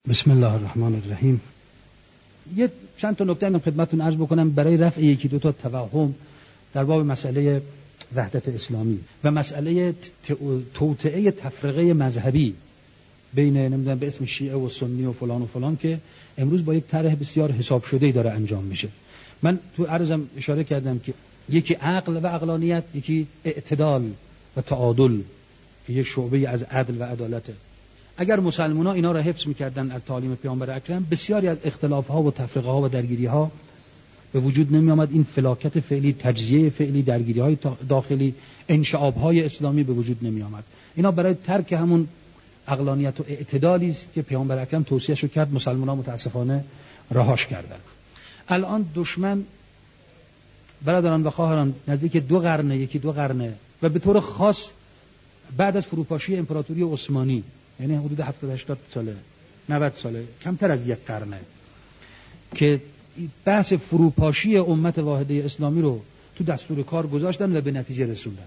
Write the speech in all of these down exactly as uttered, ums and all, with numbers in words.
بسم الله الرحمن الرحیم. یه چند تا نکته من خدمتتون عرض بکنم برای رفع یکی دو تا توهم در باب مسئله وحدت اسلامی و مسئله توطئه تفرقه مذهبی بین نمیدونم به اسم شیعه و سنی و فلان و فلان که امروز با یک طرح بسیار حساب شده‌ای داره انجام میشه. من تو عرضم اشاره کردم که یکی عقل و عقلانیت، یکی اعتدال و تعادل که یه شعبه از عدل و عدالته. اگر مسلمان‌ها اینا را حفظ می‌کردن از تعالیم پیامبر اکرم، بسیاری از اختلاف‌ها و تفرقه‌ها و درگیری‌ها به وجود نمی‌آمد. این فلاکت فعلی، تجزیه فعلی، درگیری‌های داخلی، انشعاب‌های اسلامی به وجود نمی‌آمد. اینا برای ترک همون عقلانیت و اعتدالی است که پیامبر اکرم توصیه‌شو کرد، مسلمان‌ها متأسفانه رهاش کردند. الان دشمن برادران و خواهران نزدیک دو قرنه، یکی دو قرنه و به طور خاص بعد از فروپاشی امپراتوری عثمانی، یعنی حدود هفتاد هشتاد ساله، نود ساله، کمتر از یک قرنه، که بحث فروپاشی امت واحده اسلامی رو تو دستور کار گذاشتن و به نتیجه رسوندن.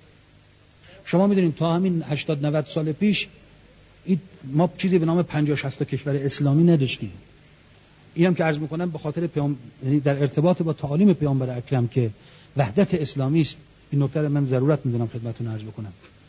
شما میدونید تا همین هشتاد نود سال پیش ما چیزی به نام پنجاه شصت کشور اسلامی نداشتیم. اینم که عرض میکنم به خاطر پیام... یعنی در ارتباط با تعالیم پیامبر اکرم که وحدت اسلامی است، این نکته رو من ضرورت میدونم خدمتتون عرض بکنم.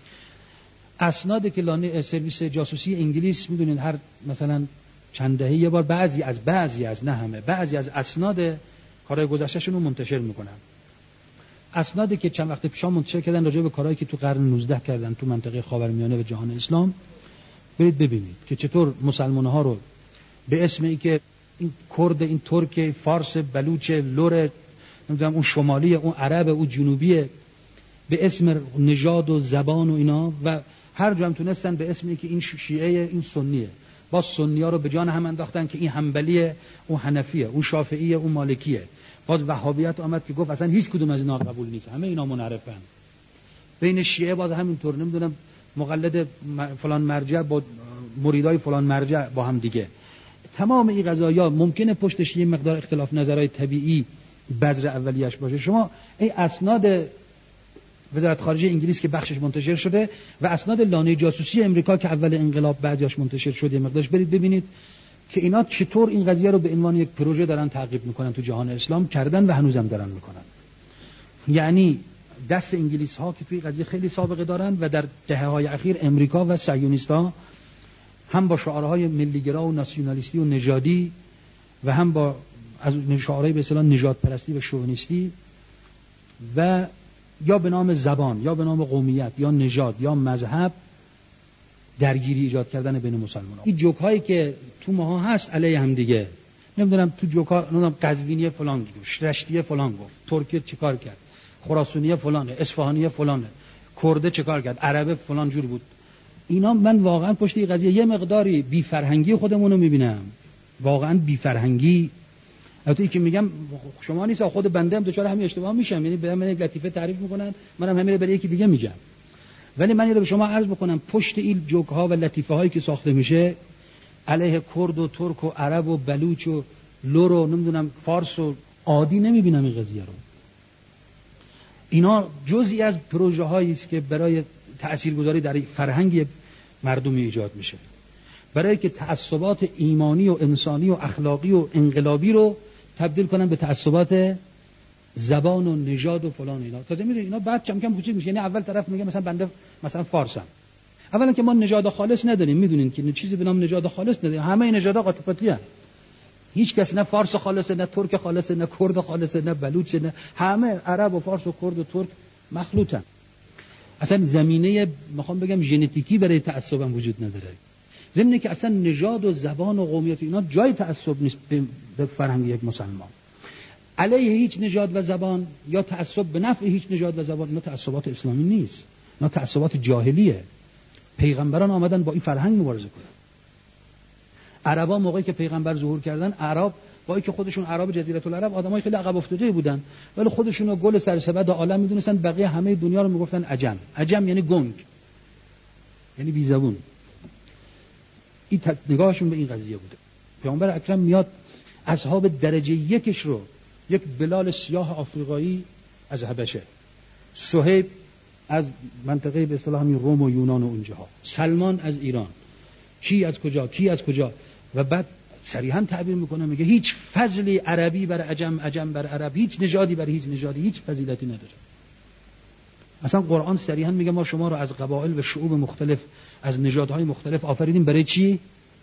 اسنادی که لانه سرویس جاسوسی انگلیس میدونید هر مثلا چند دهه یه بار بعضی از بعضی از نه همه بعضی از اسناد کارهای گذشتهشون رو منتشر میکنن. اسنادی که چند وقت پیش منتشر کردن راجع به کارهایی که تو قرن نوزده کردن تو منطقه خاورمیانه و جهان اسلام، برید ببینید که چطور مسلمان‌ها رو به اسم ای که این کرد، این ترک، فارس، بلوچ، لور، نمیدونم اون شمالی، اون عرب، اون جنوبی، به اسم نژاد و زبان و اینا و هر جا هم تونستن به اسمی که این شیعه، این سنیه، با سنی‌ها رو به جان هم انداختن که این حنبلیه، اون حنفیه، اون شافعیه، اون مالکیه. باز وهابیت آمد که گفت اصلا هیچ کدوم از اینا قبول نیست، همه اینا منحرفن. بین شیعه باز همینطور، نمیدونم مقلد فلان مرجع با مریدای فلان مرجع با هم دیگه. تمام این قضایا ممکنه پشتش یه مقدار اختلاف نظرهای طبیعی بذر اولیش باشه. شما این اسناد وزارت خارجه انگلیس که بخشش منتشر شده و اسناد لانه جاسوسی امریکا که اول انقلاب بعدش منتشر شده، مقدارش برید ببینید که اینا چطور این قضیه رو به عنوان یک پروژه دارن تعقیب میکنن، تو جهان اسلام کردن و هنوزم دارن میکنن. یعنی دست انگلیس ها که توی قضیه خیلی سابقه دارن و در دهه های اخیر امریکا و صهیونیست‌ها هم با شعارهای ملیگرا و ناسیونالیستی و نژادی و هم با از شعارهای به اصطلاح نژاد پرستی و شوونیستی و یا به نام زبان یا به نام قومیت یا نژاد یا مذهب درگیری ایجاد کردن بین مسلمان‌ها. این جوک هایی که تو ماها هست علیه هم دیگه، نمیدونم تو جوک ها نمیدونم قزوینی فلان گفت، رشتی فلان گفت، ترکی چیکار کرد، خراسانی فلانه، اصفهانی فلانه، کرده چیکار کرد، عرب فلان جور بود. اینا من واقعا پشت این قضیه یه مقداری بی فرهنگی خودمون رو میبینم، واقعا بی فرهنگی. البته که میگم شما نیست، خود بنده هم دچار همین اشتباه میشم، یعنی به من یک لطیفه تعریف میکنن منم همین رو برای یکی دیگه میگم. ولی من اینو به شما عرض بکنم پشت این جوک ها و لطیفه هایی که ساخته میشه علیه کرد و ترک و عرب و بلوچ و لور و نمیدونم فارس و عادی نمیبینم این قضیه رو. اینا جزئی از پروژه هایی است که برای تاثیرگذاری در فرهنگ مردمی ایجاد میشه، برای که تعصبات ایمانی و انسانی و اخلاقی و انقلابی رو تبدیل کنن به تعصبات زبان و نژاد و فلان. اینا تازه میدونید اینا بعد کم کم کوچیک میشه. یعنی اول طرف میگه مثلا بنده مثلا فارسم، اولا که ما نژاد خالص نداریم، میدونین که چیزی به نام نژاد خالص نداریم، همه نژادها قاطی ان. هیچ کس نه فارس خالصه، نه ترک خالصه، نه کرد خالصه، نه بلوچ، نه همه عرب و فارس و کرد و ترک مخلوطن. اصلا زمینه میخوام بگم ژنتیکی برای تعصب هم وجود نداره. ضمن که اصلا نژاد و زبان و قومیت اینا جای تعصب نیست به فرهنگ یک مسلمان. علیه هیچ نژاد و زبان یا تعصب به نفع هیچ نژاد و زبان، اینا تعصبات اسلامی نیست، اینا تعصبات جاهلیه. پیغمبران آمدن با این فرهنگ مبارزه کنن. عربا موقعی که پیغمبر ظهور کردن، عرب با اینکه خودشون عرب جزیره العرب آدمای خیلی عقب افتاده بودن، ولی خودشون رو گل سرسبد عالم میدونستن، بقیه همه دنیا رو میگفتن عجم. عجم یعنی گنگ، یعنی بی زبون. این نگاهشون به این قضیه بوده. پیامبر اکرم میاد اصحاب درجه یکش رو، یک بلال سیاه آفریقایی از حبشه، صهیب از منطقه به اصطلاح همین روم و یونان و اونجاها، سلمان از ایران، کی از کجا کی از کجا و بعد صریحاً تعبیر میکنه، میگه هیچ فضلی عربی بر عجم، عجم بر عرب، هیچ نژادی بر هیچ نژادی هیچ فضیلتی نداره. اصلا قرآن صریحاً میگه ما شما رو از قبایل و شعوب مختلف، از نژادهای مختلف آفریدیم. برای چی؟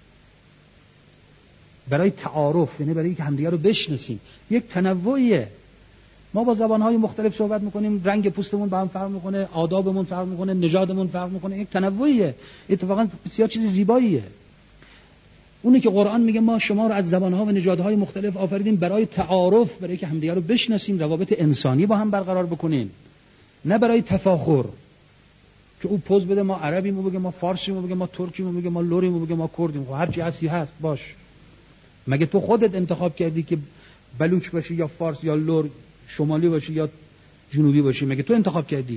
برای تعارف، یعنی برای اینکه همدیگه رو بشناسیم. یک تنوعیه. ما با زبانهای مختلف صحبت میکنیم، رنگ پوستمون با هم فرق میکنه، آدابمون فرق میکنه، نژادمون فرق میکنه، یک تنوعیه. اتفاقا بسیار چیز زیباییه. اونی که قرآن میگه ما شما رو از زبانها و نژادهای مختلف آفریدیم برای تعارف، برای که همدیگه رو بشناسیم، روابط انسانی با هم برقرار بکنیم، نه برای تفاخر که او پوز بده ما عربیم، او بگه ما فارسیم، او بگه ما ترکیم، او بگه ما لوریم، او بگه ما کردیم. خب هر چی هستی هست باش. مگه تو خودت انتخاب کردی که بلوچ باشی یا فارس یا لور، شمالی باشی یا جنوبی باشی؟ مگه تو انتخاب کردی؟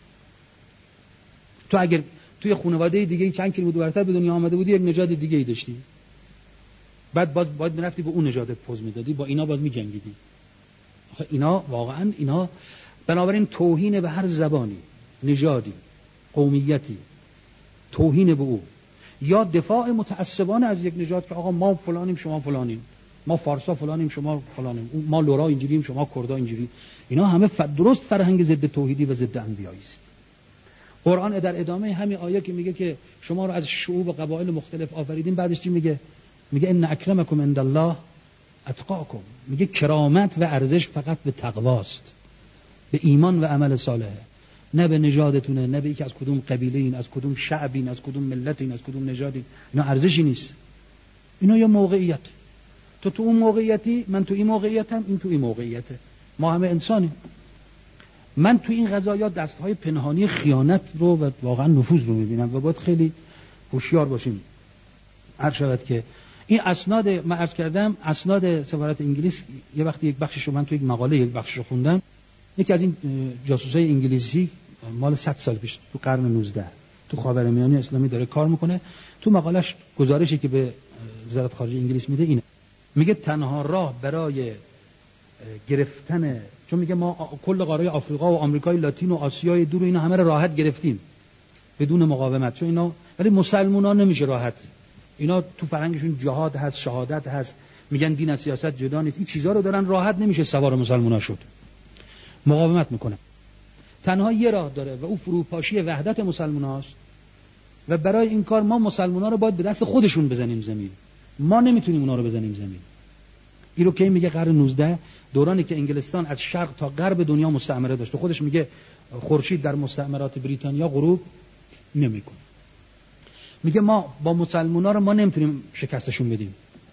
تو اگر توی خانواده دیگه چند کیلومتر ورتر به دنیا آمده بودی، یک نژاد دیگه ای داشتی، بعد باز باید میرفتی به اون نژادت پوز میدادی، با اینا باز میجنگیدی. آخه اینا واقعا اینا بنابراین توهین به هر زبانی، نژادی، قومیتی، توهین به او، یا دفاع متعصبانه از یک نژاد که آقا ما فلانیم شما فلانیم، ما فارسا فلانیم شما فلانیم، ما لورا اینجوریم شما کردا اینجوری. اینا همه ف... درست فرهنگ ضد توحیدی و ضد انبیایی است. قرآن در ادامه همین آیه که میگه که شما رو از شعوب و قبایل مختلف آفریدیم، بعدش چی میگه؟ میگه ان اکرمکم عند الله اتقاکم. میگه کرامت و ارزش فقط به تقواست، به ایمان و عمل صالحه، نه به نژادتونه، نه به اینکه از کدوم قبیله این، از کدوم شعبین، از کدوم ملتین، از کدوم نژادین. اینا ارزشی نیست. اینا یا موقعیت. تو تو اون موقعیتی، من تو این موقعیتم، این تو این موقعیته. ما همه انسانیم. من تو این قضایا دستهای پنهانی خیانت رو و واقعا نفوذ رو میبینم و باید خیلی هوشیار باشیم. هر شود که این اسناد من عرض کردم، اسناد سفارت انگلیس، یه وقتی یک بخشش رو من تو یک مقاله یک بخشش رو خوندم. یکی از این جاسوسای انگلیسی مال صد سال پیش تو قرن نوزده تو خاورمیانه اسلامی داره کار میکنه. تو مقالش گزارشی که به وزارت خارجه انگلیس میده اینه، میگه تنها راه برای گرفتن، چون میگه ما کل قاره آفریقا و آمریکای لاتین و آسیای دور اینا همه رو راحت گرفتیم بدون مقاومت، چون اینا ولی مسلمانان نمیشه راحت. اینا تو فرهنگشون جهاد هست، شهادت هست، میگن دین از سیاست جدا نیست، این چیزا رو دارن، راحت نمیشه سوار مسلمانا شد، مقاومت میکنه. تنها یه راه داره و او فروپاشی وحدت مسلماناست و برای این کار ما مسلمانا رو باید به دست خودشون بزنیم زمین. ما نمیتونیم اونا رو بزنیم زمین. این رو که میگه قرن نوزده، دورانی که انگلستان از شرق تا غرب دنیا مستعمره داشت، خودش میگه خورشید در مستعمرات بریتانیا غروب نمیکنه. میگه ما با مسلمانا رو ما نمیتونیم شکستشون بدیم،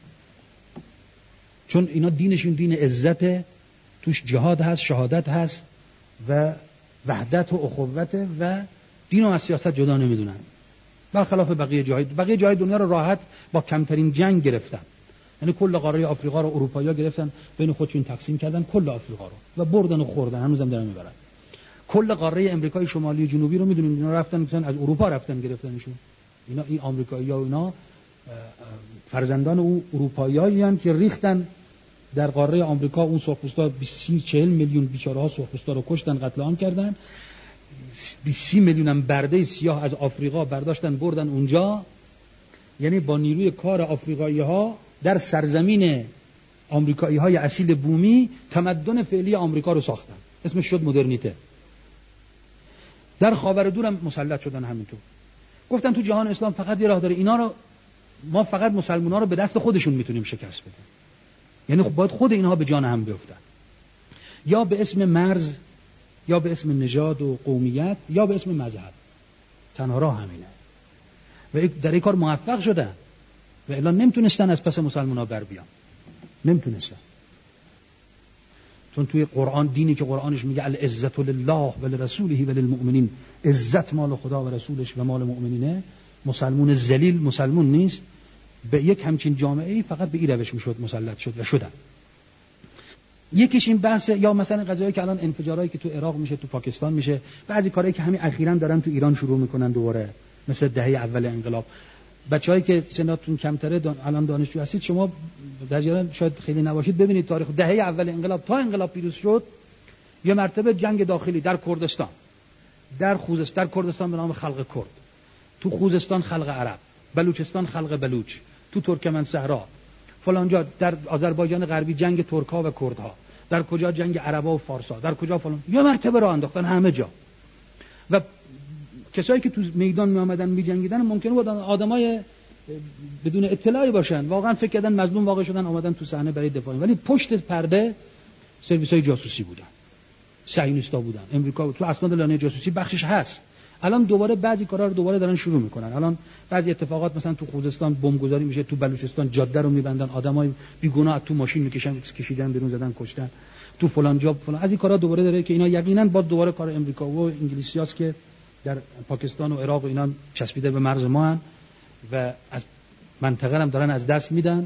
چون اینا دینشون دین عزت، توش جهاد هست، شهادت هست و وحدت و اخوت و دین و از سیاست جدا نمیدونن، برخلاف بقیه جاهای بقیه جاهای دنیا رو راحت با کمترین جنگ گرفتن. یعنی کل قاره آفریقا رو اروپایی‌ها گرفتن، بین خودشون تقسیم کردن کل آفریقا رو و بردن و خوردن، هنوزم دارن میبرن. کل قاره امریکای شمالی و جنوبی رو میدونید اینا رفتن مثلا از اروپا رفتن گرفتنشون. اینا این آمریکایی‌ها و اینا فرزندان اون اروپایی‌هایی که ریختن در قاره آمریکا. اون سرخپوستا بیست چهل میلیون بیچاره‌ها سرخپوستا رو کشتن، قتل عام کردن. بیست میلیون هم برده سیاه از آفریقا برداشتن بردن اونجا. یعنی با نیروی کار آفریقایی‌ها در سرزمین آمریکایی‌های اصیل بومی تمدن فعلی آمریکا رو ساختن. اسمش شد مدرنیته. در خاور دورم مسلط شدن همینطور. گفتن تو جهان اسلام فقط یه راه داره، اینا رو ما فقط مسلمان‌ها رو به دست خودشون میتونیم شکست بدیم. یعنی خب باید خود اینها به جان هم بیفتن، یا به اسم مرز، یا به اسم نژاد و قومیت، یا به اسم مذهب. تنها راه همینه و در این کار موفق شدن و الا نمیتونستن از پس مسلمان‌ها بر بیان، نمیتونستن. چون توی قرآن دینی که قرآنش میگه العزت لله و لرسوله و للمؤمنین، عزت مال خدا و رسولش و مال مؤمنینه، مسلمون ذلیل مسلمون نیست. به یک همچین جامعه‌ای فقط به این روش میشد مسلط شد و شدن. یکیش این بحث، یا مثلا قضایی که الان انفجارایی که تو عراق میشه، تو پاکستان میشه، بعضی کارهایی که همین اخیراً دارن تو ایران شروع میکنن دوباره، مثل دهه اول انقلاب. بچه‌هایی که سنتون کمتره دان... الان دانشجو هستید، شما در جریان شاید خیلی نباشید، ببینید تاریخ دهه اول انقلاب تا انقلاب پیروز شد، یه مرتبه جنگ داخلی در کردستان، در خوزستان، در کردستان به نام خلق کرد، تو خوزستان خلق عرب، بلوچستان خلق بلوچ، تو ترکمن صحرا فلان جا، در آذربایجان غربی جنگ ترک‌ها و کردها، در کجا جنگ عربا و فارسا، در کجا فلان، یه مرتبه راه انداختن همه جا. و کسایی که تو میدان می آمدن می جنگیدن ممکنه بود آدمای بدون اطلاعی باشن، واقعا فکر کردن مظلوم واقع شدن آمدن تو صحنه برای دفاع، ولی پشت پرده سرویس‌های جاسوسی بودن، صهیونیستا بودن، امریکا تو اسناد لانه جاسوسی بخشش هست. الان دوباره بعضی کارا رو دوباره دارن شروع میکنن. الان بعضی اتفاقات مثلا تو خوزستان بمبگذاری میشه، تو بلوچستان جاده رو میبندن، آدمای بیگناه تو ماشین میکشن، کشیدن بیرون، زدن کشتن، تو فلان جا فلان. از این کارا دوباره داره که اینا یقینا با دوباره کار امریکا و انگلیسیاست که در پاکستان و عراق و اینا چسبیده به مرز ما هن و از منطقه هم دارن از دست میدن.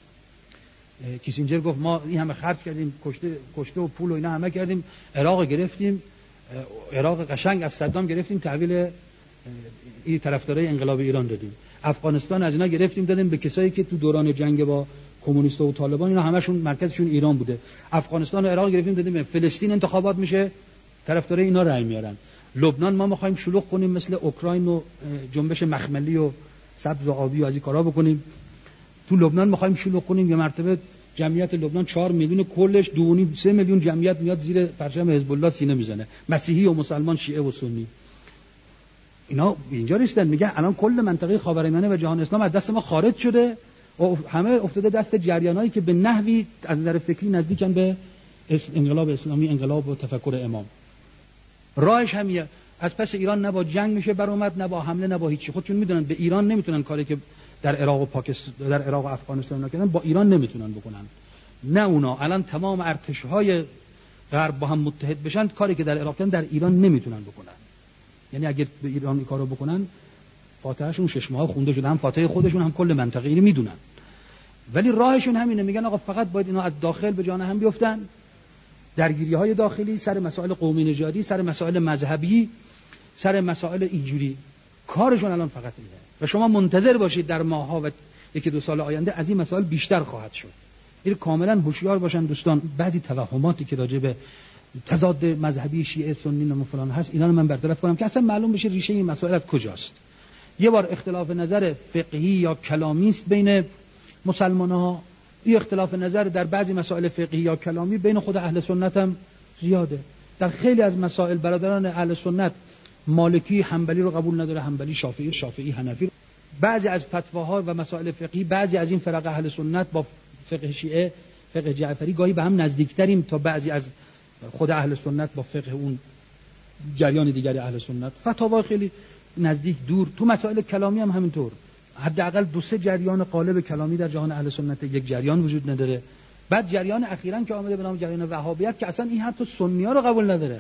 کیسینجر گفت ما این همه خرج کردیم، کشته کشته و پول و اینا همه کردیم، عراق گرفتیم، عراق قشنگ از صدام گرفتیم، تحویل این طرفدارای انقلاب ایران دادیم. افغانستان از اینا گرفتیم دادیم به کسایی که تو دوران جنگ با کمونیست‌ها و طالبان اینا همشون مرکزشون ایران بوده. افغانستان و عراق گرفتیم دادیم. فلسطین انتخابات میشه، طرفدارای اینا رأی میارن. لبنان ما می‌خوایم شلوغ کنیم مثل اوکراین و جنبش مخملی و سبز و آبی و از این کارا بکنیم. تو لبنان می‌خوایم شلوغ کنیم، یه مرتبه جمعیت لبنان چهار میلیون، کلش دو و نیم سه میلیون جمعیت میاد زیر پرچم حزب الله سینه میزنه، مسیحی و مسلمان، شیعه و سنی. اینا اینجا رسیدن میگه الان کل منطقه خاورمیانه و جهان اسلام از دست ما خارج شده و همه افتاده دست جریانایی که به نحوی از نظر فکری نزدیکن به انقلاب اسلامی، انقلاب و تفکر امام. راهش همیه، از پس ایران نه با جنگ میشه برآمد، نه با حمله، نه با هیچی. خودشون میدونن به ایران نمیتونن کاری که در عراق و پاکستان، در عراق و افغانستان کردن با ایران نمیتونن بکنن. نه اونا الان تمام ارتش‌های غرب با هم متحد بشن، کاری که در عراق کردن در ایران نمیتونن بکنن. یعنی اگه به ایران این کارو بکنن، فاتحهشون شش ماه خونده شده، هم فاتحه خودشون هم کل منطقه اینو میدونن. ولی راهشون همینه، میگن آقا فقط باید اینا از داخل به جان هم بیفتن، درگیری‌های داخلی سر مسائل قومی نژادی، سر مسائل مذهبی، سر مسائل اینجوری. کارشون الان فقط اینه و شما منتظر باشید در ماه‌ها و یکی دو سال آینده از این مسائل بیشتر خواهد شد. این کاملا هوشیار باشن دوستان. بعضی توهماتی که راجع به تضاد مذهبی شیعه سنی و فلان هست، اینا رو من برطرف کنم که اصلا معلوم بشه ریشه این مسائل از کجاست. یه بار اختلاف نظر فقهی یا کلامی است بین مسلمان‌ها، این اختلاف نظر در بعضی مسائل فقهی یا کلامی بین خود اهل سنت هم زیاده. در خیلی از مسائل برادران اهل سنت مالکی حنبلی رو قبول نداره، حنبلی شافعی، شافعی حنفی. بعضی از فتواها و مسائل فقهی بعضی از این فرق اهل سنت با فقه شیعه، فقه جعفری گاهی به هم نزدیکتریم تا بعضی از خود اهل سنت با فقه اون جریان دیگری اهل سنت. فتاوا خیلی نزدیک دور. تو مسائل کلامی هم همینطور. حداقل دو سه جریان قالب کلامی در جهان اهل سنت، یک جریان وجود نداره. بعد جریان اخیراً که آمده به نام جریان وهابیت که اصلا این حتی سنی‌ها رو قبول نداره.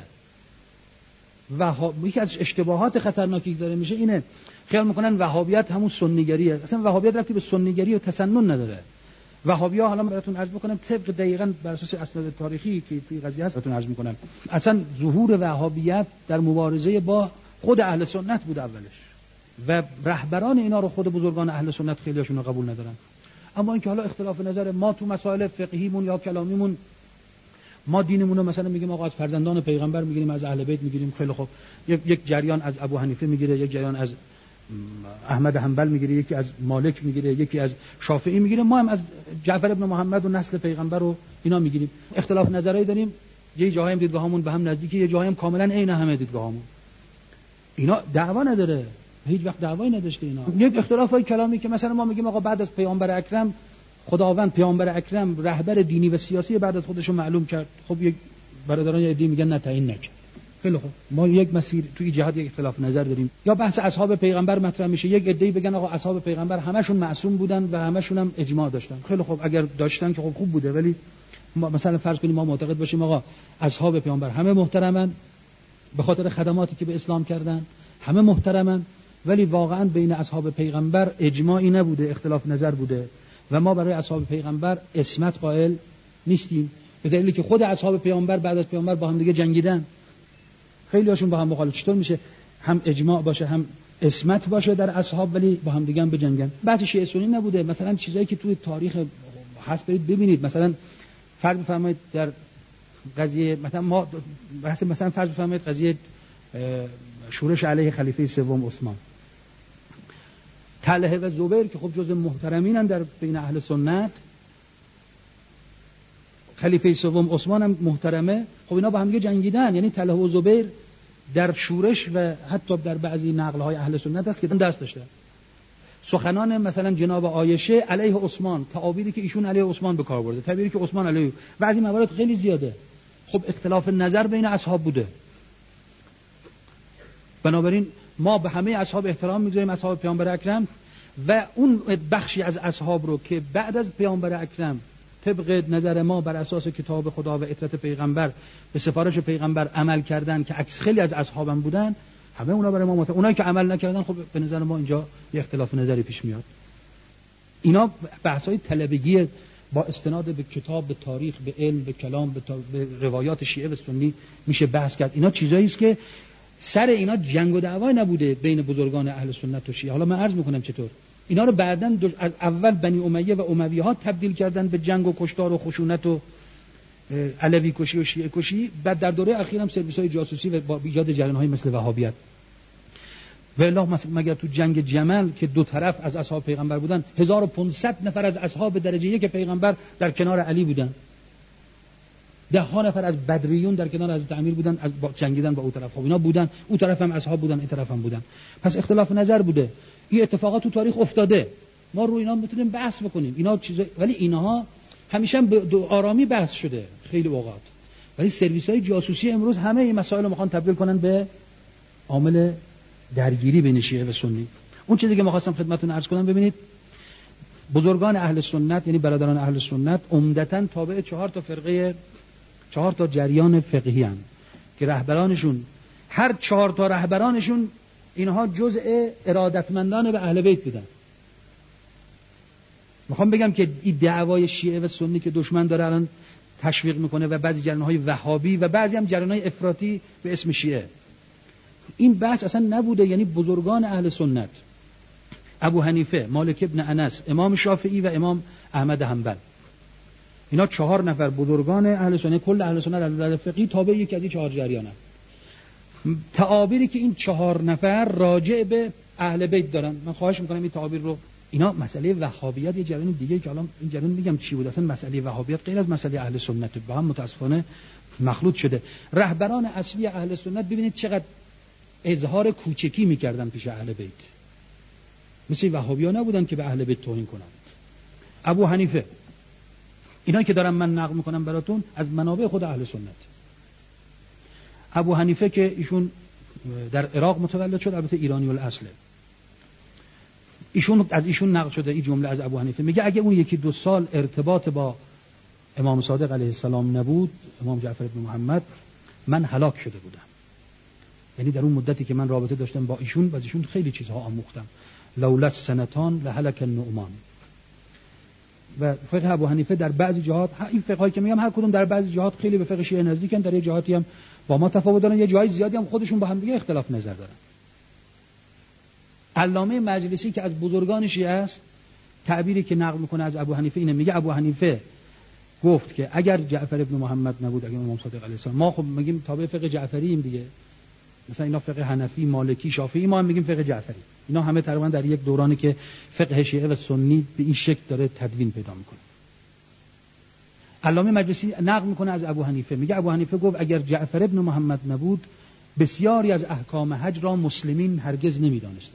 وهاب یکی از اشتباهات خطرناکی که داره میشه اینه، خیال میکنن وهابیت همون سنیگریه. اصلا وهابیت ربطی به سنیگری و تسنن نداره. وهابی‌ها حالا براتون عرض بکنم طبق دقیقاً بر اساس اسناد تاریخی که توی قضیه هست براتون عرض میکنم. اصلا ظهور وهابیت در مبارزه با خود اهل سنت بود اولش و رهبران اینا رو خود بزرگان اهل سنت خیلیاشون رو قبول ندارن. اما اینکه حالا اختلاف نظر ما تو مسائل فقهیمون یا کلامیمون، ما دینمون رو مثلا میگیم آقا از فرزندان پیغمبر میگیریم، از اهل بیت میگیریم، خیلی خوب، یک یک جریان از ابو حنیفه میگیره، یک جریان از احمد حنبل میگیره، یکی از مالک میگیره، یکی از شافعی میگیره، ما هم از جعفر ابن محمد و نسل پیغمبر رو اینا میگیریم. اختلاف نظرایی داریم، یه جاهایی هم دیدگاهامون به هم نزدیکه، یه جاهایی هم کاملا عین همه دیدگاهامون. اینا دعوا نداره، هیچ وقت دعوایی نداشته اینا. یک اختلافای کلامی که مثلا ما میگیم آقا بعد از پیامبر اکرم خداوند پیامبر اکرم رهبر دینی و سیاسی بعد از خودش رو معلوم کرد. خب یک برادران یه دی میگن نه تعیین نکرد. خیلی خوب، ما یک مسیر توی جهاد یک اختلاف نظر داریم. یا بحث اصحاب پیغمبر مطرح میشه، یک عده‌ای بگن آقا اصحاب پیغمبر همشون معصوم بودن و همشون هم اجماع داشتن. خیلی خوب، اگر داشتن که خب خوب بوده، ولی ما مثلا فرض کنیم ما معتقد باشیم آقا اصحاب پیامبر همه محترمن به خاطر خدماتی که به اسلام کردن، همه محترمن، ولی واقعا بین اصحاب پیغمبر اجماعی نبوده، اختلاف نظر بوده و ما برای اصحاب پیغمبر اسمت قائل نیستیم، به دلیلی که خود اصحاب پیامبر بعد از پیامبر با هم دیگه جنگیدن، خیلی هاشون با هم مخالف. چطور میشه هم اجماع باشه هم اسمت باشه در اصحاب ولی با هم دیگه هم بجنگن؟ بحث شیعه سنی نبوده. مثلا چیزایی که توی تاریخ هست برید ببینید. مثلا فرض بفرمایید در قضیه مثلا ما بحث مثلا فرض بفرمایید قضیه شورش علیه خلیفه سوم عثمان، طلحه و زبیر که خب جز محترمینن در بین اهل سنت، خلیفه سوم عثمان هم محترمه، خب اینا با هم دیگه جنگیدن. یعنی طلحه و زبیر در شورش و حتی در بعضی نقل‌های اهل سنت هست که دست داشته. سخنان مثلا جناب عایشه علیه عثمان، تعابیری که ایشون علیه عثمان به کار برده، تعبیری که عثمان علیه، بعضی موارد خیلی زیاده. خب اختلاف نظر بین اصحاب بوده. بنابراین ما به همه اصحاب احترام می‌گذاریم، اصحاب پیامبر اکرم، و اون بخشی از اصحاب رو که بعد از پیامبر اکرم طبق نظر ما بر اساس کتاب خدا و اطاعت پیغمبر به سفارش پیغمبر عمل کردن که عکس خیلی از اصحابم بودن، همه اونا برای ما مت... اونایی که عمل نکردن خب به نظر ما اینجا یه اختلاف نظری پیش میاد. اینا بحث‌های طلبگی با استناد به کتاب، به تاریخ، به علم، به کلام، به, تا... به روایات شیعه و سنی میشه بحث کرد. اینا چیزایی است که سر اینا جنگ و دعوای نبوده بین بزرگان اهل سنت و شیعه. حالا من عرض میکنم چطور اینا رو بعداً از اول بنی امیه و امویه ها تبدیل کردن به جنگ و کشتار و خشونت و علوی کشی و شیعه کشی. بعد در دوره اخیر هم سرویس‌های جاسوسی و با ایجاد جریان‌های مثل وهابیت. و الا مگر تو جنگ جمل که دو طرف از اصحاب پیغمبر بودن، هزار و پانصد نفر از اصحاب درجه یک پیغمبر در کنار علی بودن، ده ها نفر از بدریون در کنار حضرت امیر بودن، از با جنگیدن با اون طرف. خب اینا بودن، اون طرف هم اصحاب بودن، این طرف هم بودن. پس اختلاف نظر بوده. این اتفاقات تو تاریخ افتاده، ما رو اینا میتونیم بحث بکنیم. اینا چیزا، ولی اینها همیشه به آرامی بحث شده خیلی اوقات. ولی سرویس‌های جاسوسی امروز همه این مسائل رو میخوان تبدیل کنن به عامل درگیری بین شیعه و سنی. اون چیزی که می‌خواستم خدمتتون عرض کنم، ببینید بزرگان اهل سنت یعنی برادران اهل سنت عمدتاً تابع چهار تا فرقه، چهار تا جریان فقهی هستند که رهبرانشون، هر چهار تا رهبرانشون اینها جزء ارادتمندان به اهل بیت بودن. میخوام بگم که این دعوای شیعه و سنی که دشمن داره الان تشویق میکنه و بعضی جریان‌های وهابی و بعضی هم جریان‌های افراطی به اسم شیعه، این بحث اصلا نبوده. یعنی بزرگان اهل سنت، ابو حنیفه، مالک ابن انس، امام شافعی و امام احمد حنبل، اینا چهار نفر بزرگان اهل سنت، کل اهل سنت از نظر فقهی تابع یکی از این چهار جریانه. تعابیری که این چهار نفر راجع به اهل بیت دارن، من خواهش میکنم این تعابیر رو، اینا مسئله وهابیت یه جریان دیگه که الان این جریان میگم چی بود، اصلا مسئله وهابیت غیر از مسئله اهل سنت با هم متاسفانه مخلوط شده. رهبران اصلی اهل سنت ببینید چقدر اظهار کوچکی میکردن پیش اهل بیت، مثل وهابی‌ها نبودن که به اهل بیت توهین کنن. ابو حنیفه، اینا که دارم من نقل میکنم براتون از منابع خود اهل سنت. ابو حنیفه که ایشون در عراق متولد شد، البته ایرانی الاصله، ایشون از ایشون نقل شده این جمله از ابو حنیفه، میگه اگه اون یکی دو سال ارتباط با امام صادق علیه السلام نبود، امام جعفر بن محمد، من هلاک شده بودم. یعنی در اون مدتی که من رابطه داشتم با ایشون، با ایشون خیلی چیزها آموختم. لولا سنتان لهلك النعمان. و فقه ابو حنیفه در بعضی جهات، این فقهایی که میگم هر کدوم در بعضی جهات خیلی به فقه شیعه نزدیکن، در یه جهاتی هم با ما تفاوت دارن، یه جای زیادی هم خودشون با هم دیگه اختلاف نظر دارن. علامه مجلسی که از بزرگان شیعه است، تعبیری که نقل میکنه از ابو حنیفه اینه، میگه ابو حنیفه گفت که اگر جعفر ابن محمد نبود، اگر امام صادق علیه السلام، ما خب میگیم تابع فقه جعفریم دیگه، مثلا اینا فقه حنفی، مالکی، شافعی، ما هم میگیم فقه جعفری. اینا همه تقریبا در یک دورانی که فقه شیعه و سنی به این شکل داره تدوین پیدا میکنه. علامه مجلسی نقل میکنه از ابو حنیفه، میگه ابو حنیفه گفت اگر جعفر ابن محمد نبود، بسیاری از احکام حج را مسلمین هرگز نمیدانستند.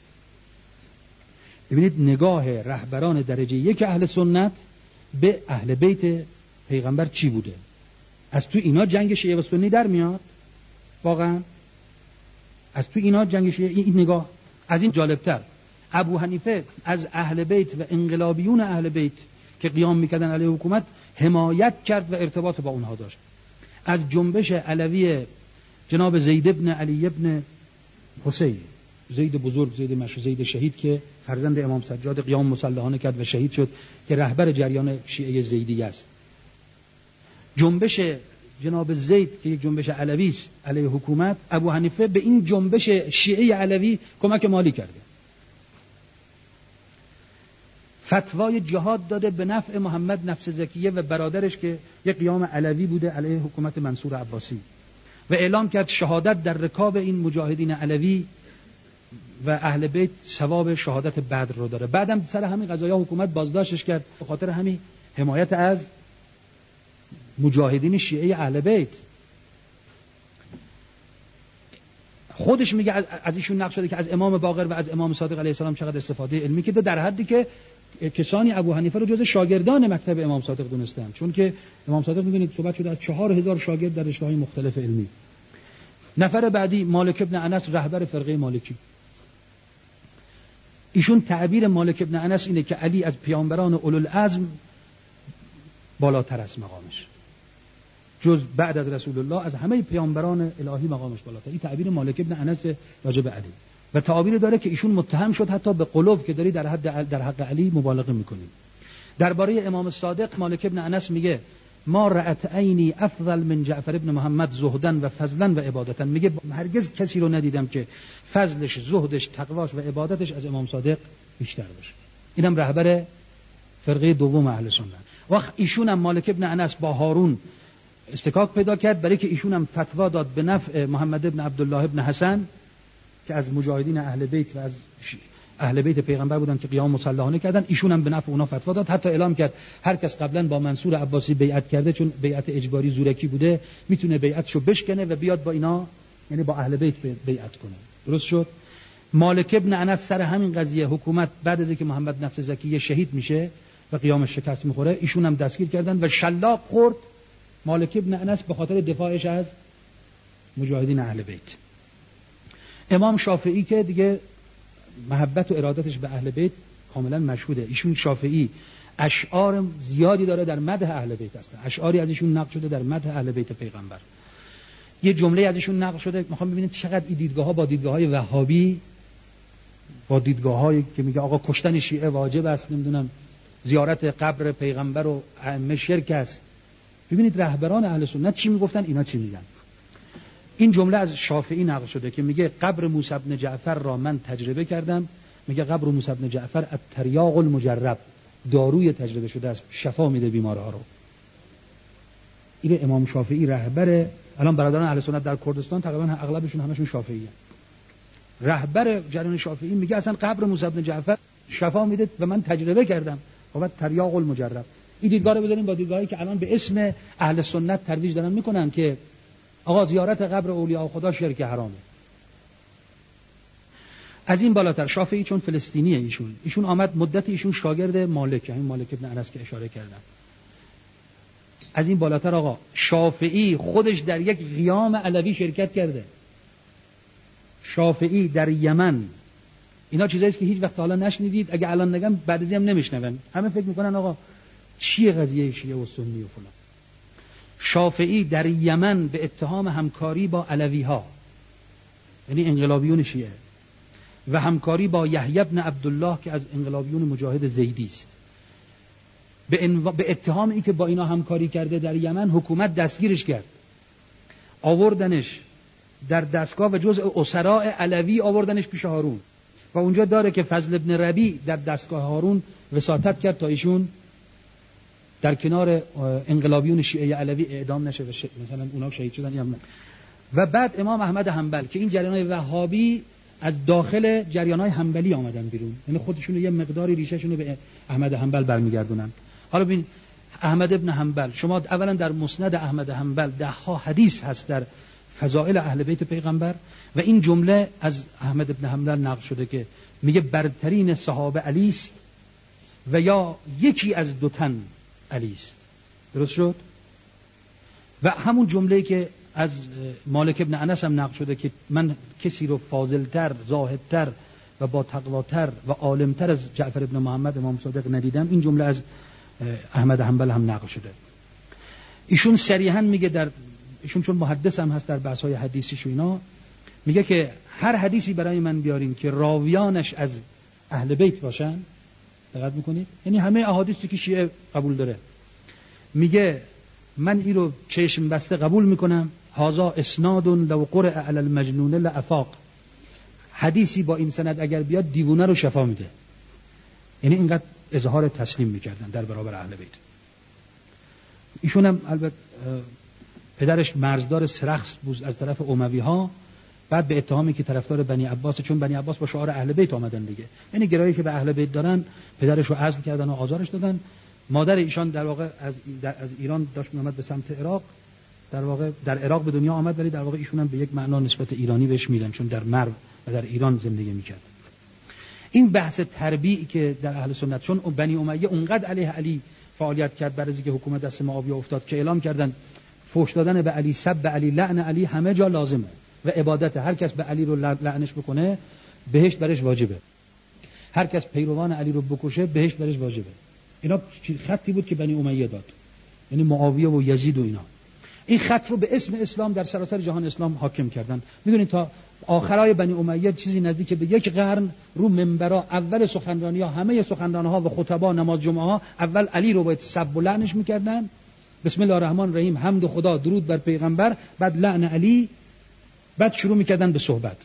ببینید نگاه رهبران درجه یک اهل سنت به اهل بیت پیغمبر چی بوده. از تو اینا جنگ شیعه و سنی در میاد، واقعا از تو اینا جنگ شیعه. این نگاه از این جالبتر، ابو حنیفه از اهل بیت و انقلابیون اهل بیت که قیام میکردن علیه حکومت حمایت کرد و ارتباط با اونها داشت. از جنبش علوی جناب زید ابن علی ابن حسین، زید بزرگ، زید مشهور، زید شهید که فرزند امام سجاد قیام مسلحانه کرد و شهید شد، که رهبر جریان شیعه زیدی است. جنبش جناب زید که یک جنبش علوی است علیه حکومت، ابو حنیفه به این جنبش شیعه علوی کمک مالی کرده. فتوای جهاد داده به نفع محمد نفس زکیه و برادرش که یک قیام علوی بوده علیه حکومت منصور عباسی، و اعلام کرد شهادت در رکاب این مجاهدین علوی و اهل بیت ثواب شهادت بدر رو داره. بعدم سر همین قضایا حکومت بازداشتش کرد به خاطر همین حمایت از مجاهدین شیعه اهل بیت. خودش میگه از ایشون نقل شده که از امام باقر و از امام صادق علیه السلام چقدر استفاده علمی کرده، در حدی که کسانی ابو حنیفه رو جز شاگردان مکتب امام صادق دونستن، چون که امام صادق میدونید صحبت شده از چهار هزار شاگرد در رشته‌های مختلف علمی. نفر بعدی مالک ابن انس، رهبر فرقه مالکی. ایشون تعبیر مالک ابن انس اینه که علی از پیامبران اولوالعزم بالاتر است مقامش، جز بعد از رسول الله از همه پیامبران الهی مقامش بالاتر. این تعبیر مالک ابن انس راجع به علی و تعبیر داره که ایشون متهم شد حتی به قلوب که داری در حد در حق علی مبالغه میکنی. درباره امام صادق مالک ابن انس میگه ما رأت عینی افضل من جعفر ابن محمد زهدن و فضلا و عبادتا. میگه هرگز کسی رو ندیدم که فضلش، زهدش، تقواش و عبادتش از امام صادق بیشتر باشه. اینم رهبر فرقه دوم اهل سنت. وقت ایشون هم مالک ابن انس با هارون استکاک پیدا کرد، برای که ایشون هم فتوا داد به نفع محمد ابن عبدالله ابن حسن که از مجاهدین اهل بیت و از اهل بیت پیغمبر بودن که قیام مسلحانه کردن. ایشون هم به نفع اونا فتوا داد، حتی اعلام کرد هر کس قبلا با منصور عباسی بیعت کرده چون بیعت اجباری زورکی بوده میتونه بیعتشو بشکنه و بیاد با اینا، یعنی با اهل بیت بیعت کنه. درست شد. مالک ابن انس سر همین قضیه حکومت بعد از اینکه محمد نفس زکی شهید میشه و قیامش شکست میخوره ایشون هم دستگیر کردن و شلاق خورد مالک ابن انس به خاطر دفاعش از مجاهدین اهل بیت. امام شافعی که دیگه محبت و ارادتش به اهل بیت کاملا مشهوده، ایشون شافعی اشعار زیادی داره در مدح اهل بیت هستن، اشعاری از ایشون نقل شده در مدح اهل بیت پیغمبر. یه جمله از ایشون نقل شده، میخوام ببینید چقدر این دیدگاه‌ها با دیدگاه‌های وهابی، با دیدگاه‌هایی که میگه آقا کشتن شیعه واجب است، نمیدونم زیارت قبر پیغمبر و ائمه شرک است. ببینید رهبران اهل سنت چی میگفتن، اینا چی میگن. این جمله از شافعی نقل شده که میگه قبر موسی بن جعفر را من تجربه کردم، میگه قبر موسی بن جعفر التریاق المجرب، داروی تجربه شده است، شفا میده بیمارها رو. این امام شافعی رهبر، الان برادران اهل سنت در کردستان تقریبا اغلبشون همشون شافعیه. رهبر جریان شافعی میگه اصلا قبر موسی بن جعفر شفا میده و من تجربه کردم. خب تریاق المجرب. این دیدگاه رو بذاریم با دیدگاهی که الان به اسم اهل سنت ترویج دارن میکنن که آقا زیارت قبر اولیاء خدا شرک حرامه. از این بالاتر شافعی چون فلسطینیه ایشون ایشون آمد مدت ایشون شاگرد مالک، همین مالک ابن انس که اشاره کردم. از این بالاتر آقا شافعی خودش در یک قیام علوی شرکت کرده. شافعی در یمن، اینا چیزایی است که هیچ وقت حالا نشنیدید، اگه الان نگم بعد از این هم نمیشنون. همه فکر میکنن آقا چیه قضیه شیعه و سنی و فلان. شافعی در یمن به اتهام همکاری با علوی ها، یعنی انقلابیون شیعه، و همکاری با یحیی بن عبدالله که از انقلابیون مجاهد زیدی است، به, انو... به اتهام ای که با اینا همکاری کرده در یمن حکومت دستگیرش کرد، آوردنش در دستگاه و جزء اسراء علوی آوردنش پیش هارون و اونجا داره که فضل ابن ربیع در دستگاه هارون وساطت کرد تا ایشون در کنار انقلابیون شیعه علوی اعدام نشه و ش... مثلا اونا شهید شدن یا نه. و بعد امام احمد حنبل که این جریان‌های وهابی از داخل جریان‌های حنبلی آمدن بیرون، یعنی خودشون یه مقداری ریشه‌شون رو به احمد حنبل برمیگردونن. حالا ببین احمد ابن حنبل، شما اولا در مسند احمد حنبل ده ها حدیث هست در فضائل اهل بیت پیغمبر و این جمله از احمد ابن حنبل نقل شده که میگه برترین صحابه علی است و یا یکی از دو تن علی است. درست شد؟ و همون جمله‌ای که از مالک ابن انس هم نقل شده که من کسی رو فاضلتر، زاهدتر و با تقواتر و عالمتر از جعفر ابن محمد امام صادق ندیدم، این جمله از احمد حنبل هم نقل شده. ایشون صریحاً میگه، در ایشون چون محدث هم هست در بحث‌های حدیثیش و اینا، میگه که هر حدیثی برای من بیارین که راویانش از اهل بیت باشن، دقت میکنید؟ یعنی همه احادیثی که شیعه قبول داره، میگه من این رو چشم بسته قبول میکنم. هذا اسناد لو قرئ علی المجنون لافاق. حدیثی با این سند اگر بیاد دیوونه رو شفا میده. یعنی اینقدر اظهار تسلیم میکردن در برابر اهل بیت. ایشون هم البته پدرش مرزدار سرخس بود از طرف اموی ها بعد به اتهامی که طرفدار بنی عباس، چون بنی عباس با شعار اهل بیت آمدن دیگه، یعنی گرایشی به اهل بیت دارن، پدرش رو عزل کردن و آزارش دادن. مادر ایشان در واقع از از ایران داشت می‌آمد به سمت عراق، در واقع در عراق به دنیا آمد، ولی در واقع ایشون هم به یک معنا نسبت ایرانی بهش میدن، چون در مرو و در ایران زندگی میکرد. این بحث تربیعی که در اهل سنت، چون بنی امیه اونقدر علیه علی فعالیت کرد بعد از اینکه حکومت دست معاویه افتاد که اعلام کردن فحش دادن به علی، سب به علی، لعن علی همه جا لازمه و عبادت. هر کس به علی رو لعنش بکنه بهشت برش واجبه، هر کس پیروان علی رو بکشه بهشت برش واجبه. اینا خطی بود که بنی امیه داد، یعنی معاویه و یزید و اینا. این خط رو به اسم اسلام در سراسر جهان اسلام حاکم کردن. میدونید تا آخرای بنی امیه چیزی نزدیک به یک قرن رو منبرا اول سخنرانی‌ها، همه سخنران‌ها و خطبا نماز جمعه ها اول علی رو باید سب و لعنش می‌کردن، بسم الله الرحمن الرحیم، حمد خدا، درود بر پیغمبر، بعد لعن علی، بعد شروع می‌کردن به صحبت.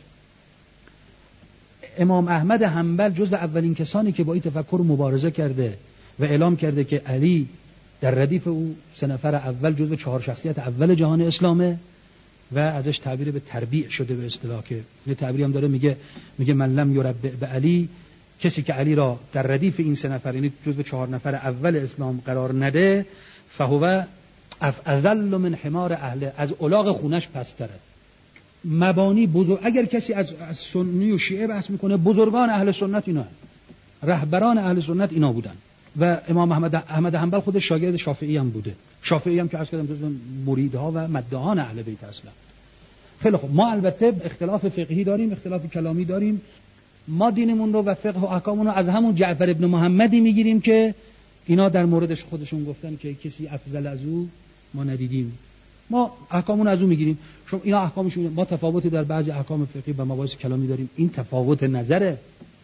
امام احمد حنبل جزو اولین کسانی که با این تفکر مبارزه کرده و اعلام کرده که علی در ردیف او سه نفر اول جزو چهار شخصیت اول جهان اسلامه و ازش تعبیر به تربیع شده به اصطلاح، که یه تعبیری هم داره، میگه میگه من لم یربع به علی، کسی که علی را در ردیف این سه نفر یعنی جزو چهار نفر اول اسلام قرار نده، فهو افضل من حمار اهله، از الاغ خونش پستره. مبانی بزرگ، اگر کسی از, از سنی و شیعه بحث میکنه، بزرگان اهل سنت اینا، رهبران اهل سنت اینا بودن و امام احمد احمد حنبل خود شاگرد شافعی هم بوده، شافعی هم که از کردم جزو مریدها و مدعان اهل بیت اصلا. خیلی خوب، ما البته اختلاف فقهی داریم، اختلاف کلامی داریم. ما دینمون رو و فقه و احکاممون رو از همون جعفر ابن محمدی میگیریم که اینا در موردش خودشون گفتن که کسی افضل از او ما ندیدیم، ما احکاممون از اون میگیریم. شما اینا احکامشون، ما تفاوتی در بعضی احکام فقهی و مباحث کلامی داریم، این تفاوت نظره.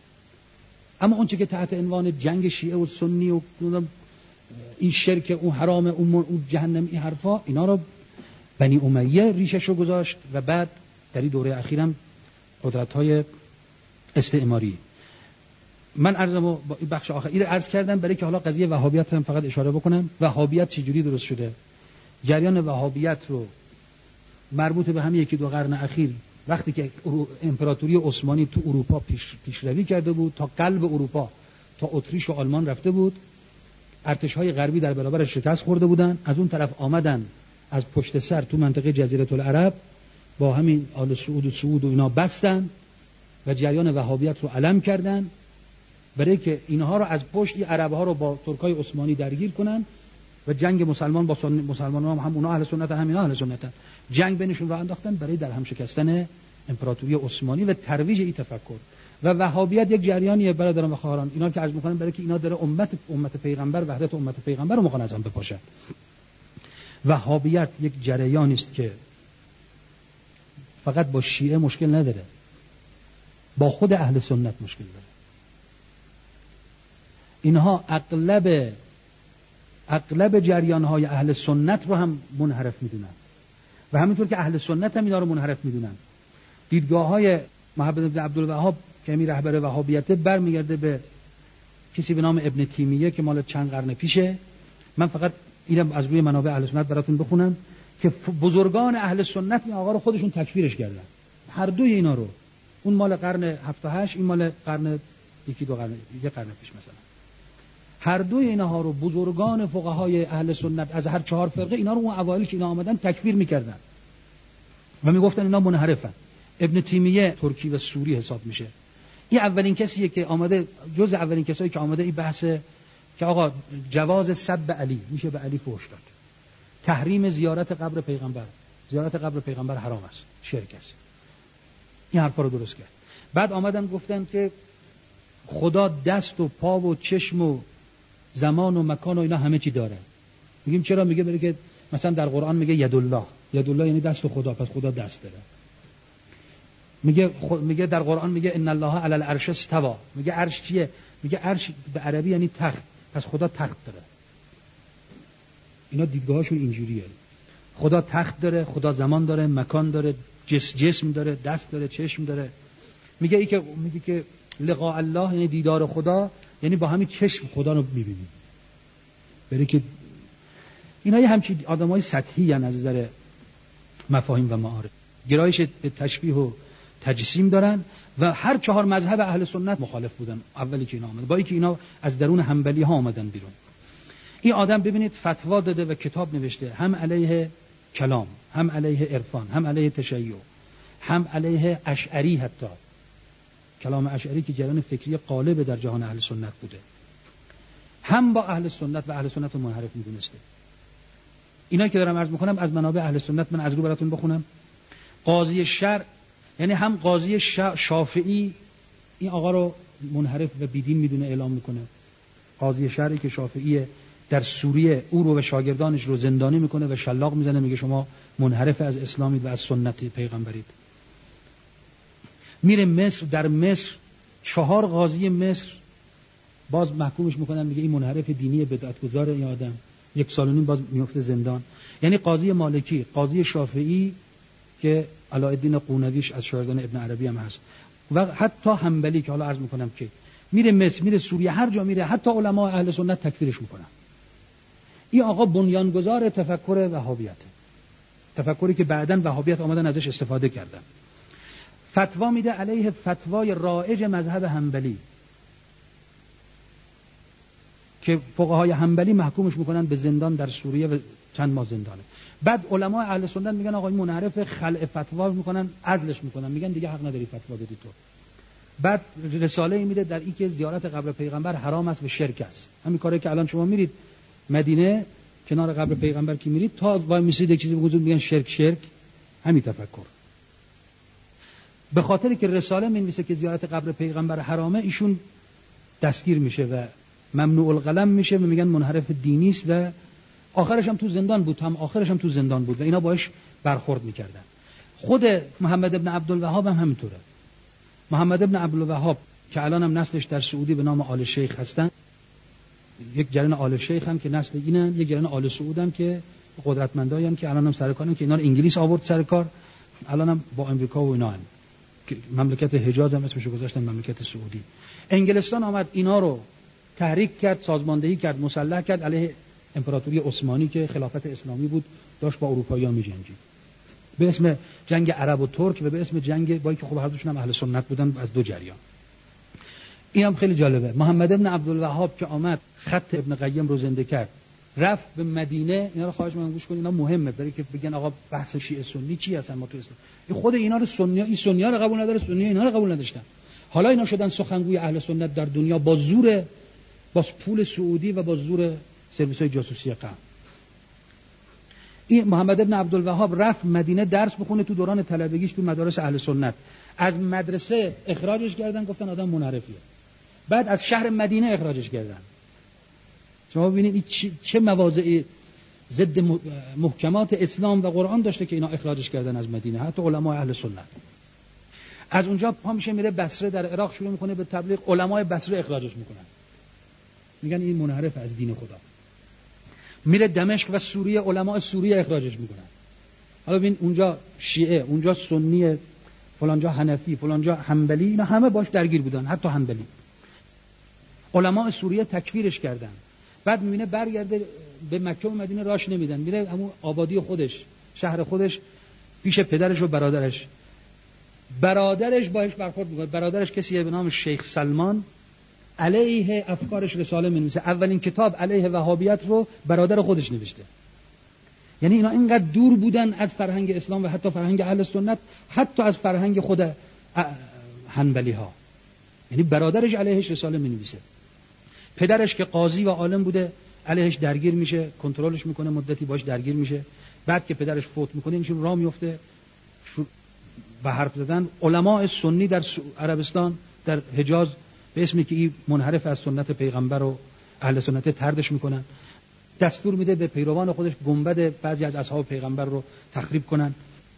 اما اون چه که تحت عنوان جنگ شیعه و سنی و این شرک، اون حرام، اون جهنم، این حرفا، اینا رو بنی امیه ریشش رو گذاشت و بعد در این دوره اخیرم قدرت‌های استعماری. من عرضمو با این بخش آخری رو عرض کردم برای که حالا قضیه وهابیت هم فقط اشاره بکنم. وهابیت چجوری درست شده؟ جریان وهابیت رو مربوط به همین یکی دو قرن اخیر، وقتی که امپراتوری عثمانی تو اروپا پیش پیشروی کرده بود، تا قلب اروپا، تا اتریش و آلمان رفته بود، ارتش‌های غربی در برابرش شکست خورده بودن، از اون طرف آمدن از پشت سر تو منطقه جزیره العرب با همین آل سعود و سعود و اینا بستن و جریان وهابیت رو علم کردن برای که اینها رو از پشت این عرب‌ها رو با ترکای عثمانی درگیر کنن و جنگ مسلمان با مسلمانان هم, هم اونا اهل سنت هم اینا اهل سنتن، جنگ بینشون رو انداختن برای در هم شکستن امپراتوری عثمانی و ترویج این تفکر. و وهابیت یک جریانیه برادران و خواهران، اینا که عرض می‌کنم برای که اینا داره امت امت پیغمبر، وحدت امت پیغمبر رو می‌خوان از هم بپاشن. وهابیت یک جریانی است که فقط با شیعه مشکل نداره، با خود اهل سنت مشکل داره. اینها اغلب اغلب جریان‌های اهل سنت رو هم منحرف می‌دونن و همینطور که اهل سنت هم اینا رو منحرف می‌دونن. دیدگاه‌های محمد بن عبدالوهاب که می رهبر وهابیت برمیگرده به کسی به نام ابن تیمیه که مال چند قرن پیشه. من فقط اینم از روی منابع اهل سنت براتون بخونم که بزرگان اهل سنت این آقا رو خودشون تکفیرش کردن، هر دوی اینا رو. اون مال قرن هفت و هشت، این مال قرن یکی دو قرن یک قرن پیش مثلا. هر دوی اینها رو بزرگان فقهای اهل سنت از هر چهار فرقه اینا رو اون اوایل که اینا آمدن تکفیر میکردن و میگفتن اینا منحرفن. ابن تیمیه ترکی و سوری حساب میشه. این اولین کسیه که آمده، جز اولین کسایی که آمده این بحث که آقا جواز سب علی، میشه به علی فحش داد، تحریم زیارت قبر پیغمبر، زیارت قبر پیغمبر حرام است، شرک است، این حرفا رو درست کرد. بعد آمدن گفتن که خدا دست و پا و چشم و زمان و مکان و اینا همه چی داره. میگیم چرا؟ میگه برای که مثلا در قرآن میگه یدالله، یدالله یعنی دست خدا، پس خدا دست داره. میگه خود میگه در قرآن میگه ان الله علی العرش استوى، میگه عرش چیه؟ میگه عرش به عربی یعنی تخت، پس خدا تخت داره. اینا دیدگاهشون اینجوریه، خدا تخت داره، خدا زمان داره، مکان داره، جس جسم داره، دست داره، چشم داره. میگه ای که میگه که لقاء الله یعنی دیدار خدا، یعنی با همین چشم خدا رو میبینی. برای که اینا یه همچین آدمای سطحی ان از نظر مفاهیم و معارف. گرایش به تشبیه و تجسیم دارن و هر چهار مذهب اهل سنت مخالف بودن اولی که اینا آمد، با اینکه اینا از درون حنبلی ها آمدن بیرون. این آدم ببینید فتوا داده و کتاب نوشته، هم علیه کلام، هم علیه عرفان، هم علیه تشیع، هم علیه اشعری، حتی کلام اشعری که جریان فکری غالب در جهان اهل سنت بوده، هم با اهل سنت و اهل سنت رو منحرف می‌دونسته. اینا که دارم عرض می‌کنم از منابع اهل سنت، من از رو براتون بخونم. قاضی شرع، یعنی هم قاضی شافعی این آقا رو منحرف و بیدین میدونه، اعلام میکنه. قاضی شرعی که شافعیه در سوریه او رو و شاگردانش رو زندانی میکنه و شلاق میزنه، میگه شما منحرف از اسلامید و از سنت پیغمبرید. میره مصر، در مصر چهار قاضی مصر باز محکومش میکنن، میگه این منحرف دینی بدعتگذار این آدم، یک سال و نیم باز میفته زندان. یعنی قاضی مالکی، قاضی شافعی که علاءالدین قونویش از شاگردان ابن عربی هم هست، و حتی حنبلی که حالا عرض میکنم که میره مصر، میره سوریه، هر جا میره حتی علما اهل سنت تکفیرش میکنن. این آقا بنیانگذار تفکر وهابیت، تفکری که بعداً وهابیت آمدن ازش استفاده کردن. فتوا میده علیه فتوای رایج مذهب حنبلی که فقهای حنبلی محکومش میکنن به زندان در سوریه و چند ماه زندانه. بعد علما اهل سنت میگن آقا این منحرف، خلع فتوا میکنن، عزلش میکنن، میگن دیگه حق نداری فتوا بدی تو. بعد رساله میده در این که زیارت قبر پیغمبر حرام است و شرک است. همین کاری که الان شما میرید مدینه کنار قبر پیغمبر که میرید تا وای میسید یک چیزی بگوزون میگن شرک شرک، همین تفکر. به خاطری که رساله می‌نویسه که زیارت قبر پیغمبر حرامه، ایشون دستگیر میشه و ممنوع القلم میشه و میگن منحرف دینی است و آخرش هم تو زندان بود، هم آخرش هم تو زندان بود و اینا باش برخورد میکردن. خود محمد ابن عبدالوهاب هم همینطوره. محمد ابن عبدالوهاب که الان هم نسلش در سعودی به نام آل شیخ هستن، یک جریان آل شیخ هم که نسل اینن، یک جریان آل سعود هم که قدرتمندایان که الان هم سرکارن که اینا رو انگلیس آورد سرکار، الان هم با امریکا و اینا هن. مملکت حجاز هم اسمشو گذاشتن مملکت سعودی. انگلستان آمد اینا رو تحریک کرد، سازماندهی کرد، مسلح کرد علیه امپراتوری عثمانی که خلافت اسلامی بود، داشت با اروپایی‌ها می‌جنگید به اسم جنگ عرب و ترک و به اسم جنگ با اینکه خب هر دوشون هم اهل سنت بودن از دو جریان. این هم خیلی جالبه. محمد ابن عبدالوهاب که آمد خط ابن قیم رو زنده کرد، رفت به مدینه. اینا رو خواهش می‌کنم گوش کنید، اینا مهمه برای که بگن آقا بحث شیعه سنی چی هستن ما تو اسلام. این خود اینا رو سنی، این سنی‌ها رو قبول نداره، سنی اینا رو قبول نداشتن. حالا اینا شدن سخنگوی اهل سنت در دنیا با زور، با پول سعودی و با زور سرویس‌های جاسوسی غرب. این محمد ابن عبدالوهاب رفت مدینه درس بخونه تو دوران طلبگیش تو مدارس اهل سنت. از مدرسه اخراجش کردن، گفتن آدم منحرفیه. بعد از شهر مدینه اخراجش کردن. شما ببینید چه مواضعی ضد محکمات اسلام و قرآن داشته که اینا اخراجش کردن از مدینه، حتی علمای اهل سنت. از اونجا پا میشه میره بصره در عراق شروع میکنه به تبلیغ، علمای بصره اخراجش میکنن، میگن این منحرف از دین خدا. میره دمشق و سوریه، علمای سوریه اخراجش میکنن. حالا ببین اونجا شیعه، اونجا سنی، فلانجا حنفی، فلانجا حنبلی، اینا همه باش درگیر بودن، حتی حنبلی. علمای سوریه تکفیرش کردن. بعد میبینه برگرده به مکه و مدینه راش نمیدن، میره همون آبادی خودش، شهر خودش، پیش پدرش و برادرش. برادرش باهاش برخورد میکنه. برادرش کسیه به نام شیخ سلمان، علیه افکارش رساله می‌نویسه. اولین کتاب علیه وهابیت رو برادر خودش نوشته. یعنی اینا اینقدر دور بودن از فرهنگ اسلام و حتی فرهنگ اهل سنت، حتی از فرهنگ خود حنبلی ها. یعنی برادرش علیهش رساله می‌نویسه. پدرش که قاضی و عالم بوده علیهش درگیر میشه، کنترلش میکنه، مدتی باش درگیر میشه. بعد که پدرش فوت میکنه اینشون راه میفته به حرف زدن. علماء سنی در عربستان، در حجاز، به اسمی که این منحرف از سنت پیغمبر و اهل سنت تردش میکنن. دستور میده به پیروان خودش گنبد بعضی از اصحاب پیغمبر رو تخریب کنن.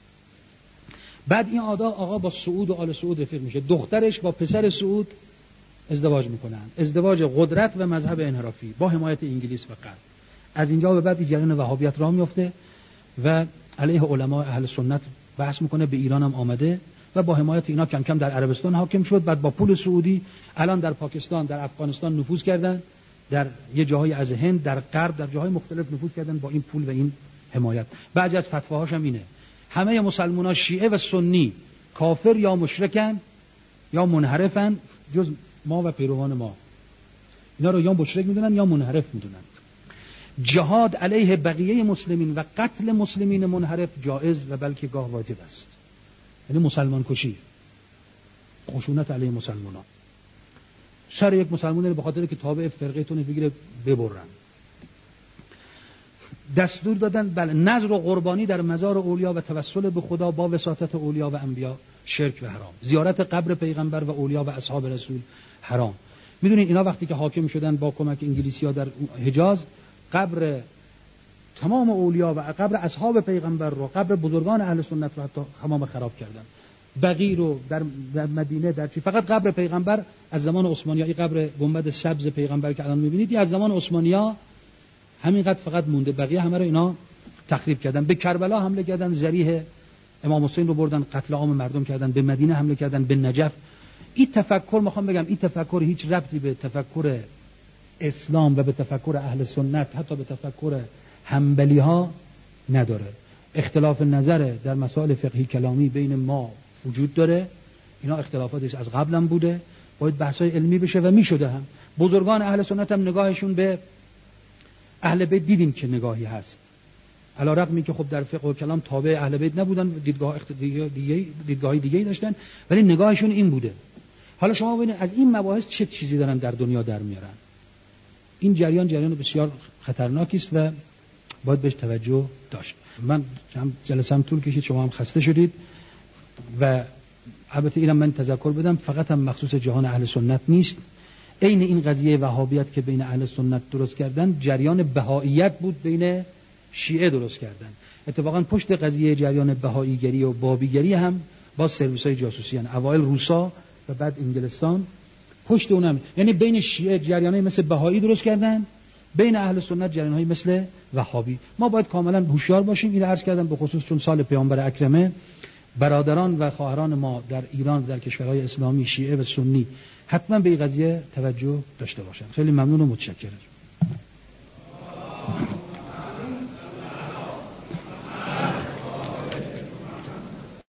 بعد این آقا آقا با سعود و آل سعود رفیق میشه. دخترش با پسر سعود ازدواج میکنن. ازدواج قدرت و مذهب انحرافی با حمایت انگلیس و غرب. از اینجا به بعد این جریان وهابیت راه میفته و علیه علما اهل سنت بحث میکنه. به ایران هم آمده و با حمایت اینا کم کم در عربستان حاکم شد. بعد با پول سعودی الان در پاکستان، در افغانستان نفوذ کردن، در یه جاهای از هند، در غرب، در جاهای مختلف نفوذ کردن با این پول و این حمایت. بعضی از فتواهاش هم اینه: همه مسلمانان شیعه و سنی کافر یا مشرکن یا منحرفن، جز ما و پیروان ما. اینا رو یا مشرک میدونن یا منحرف میدونن. جهاد علیه بقیه مسلمین و قتل مسلمین منحرف جایز و بلکه گاه واجب است. یعنی مسلمان کشی، خشونت علیه مسلمانان. سر یک مسلمان رو به خاطر که تابع فرقه‌تون بگیره ببرن. دستور دادن بله نذر و قربانی در مزار اولیا و توسل به خدا با وساطت اولیا و انبیا شرک و حرام. زیارت قبر پیغمبر و اولیا و اصحاب رسول حرام. میدونید اینا وقتی که حاکم شدن با کمک انگلیسی‌ها در حجاز، قبر تمام اولیا و قبر اصحاب پیغمبر رو، قبر بزرگان اهل سنت رو حتی تمام خراب کردن. بقیع رو در مدینه در چی فقط قبر پیغمبر از زمان عثمانی‌ها، این قبر گنبد سبز پیغمبر که الان می‌بینید از زمان عثمانی‌ها همینقدر فقط مونده، بقیه همه رو اینا تخریب کردن. به کربلا حمله کردن، ذریح امام حسین رو بردن قتل عام مردم کردن. به مدینه حمله کردن، به نجف. این تفکر میخوام بگم این تفکر هیچ ربطی به تفکر اسلام و به تفکر اهل سنت، حتی به تفکر حنبلی ها نداره. اختلاف نظر در مسائل فقهی کلامی بین ما وجود داره، اینا اختلافاتش از قبلم بوده، باید بحثای علمی بشه و میشده هم. بزرگان اهل سنت هم نگاهشون به اهل بیت دیدیم که نگاهی هست، علی رغمی که خب در فقه و کلام تابع اهل بیت نبودن، دیدگاه دیگه دیدگاهی دیگه‌ای داشتن، ولی نگاهشون این بوده. حالا شما ببینید از این مباحث چه چیزی دارن در دنیا در میارن. این جریان جریان بسیار خطرناکی است و باید بهش توجه داشت. من جلسه‌ام طول کشید، شما هم خسته شدید و البته اینم من تذکر بدم فقط هم مخصوص جهان اهل سنت نیست. عین این قضیه وهابیت که بین اهل سنت درست کردن، جریان بهائیت بود بین شیعه درست کردن. اتفاقا پشت قضیه جریان بهائیگری و بابیگری هم با سرویس‌های جاسوسی ان، اوایل روسا و بعد انگلستان پشت اونم، یعنی بین شیعه جریانای مثل بهایی درست کردن، بین اهل سنت جریان‌های مثل وهابی. ما باید کاملا هوشیار باشیم. اینو عرض کردم به خصوص چون سال پیامبر اکرمه، برادران و خواهران ما در ایران و در کشورهای اسلامی شیعه و سنی حتما به این قضیه توجه داشته باشند. خیلی ممنون و متشکرم.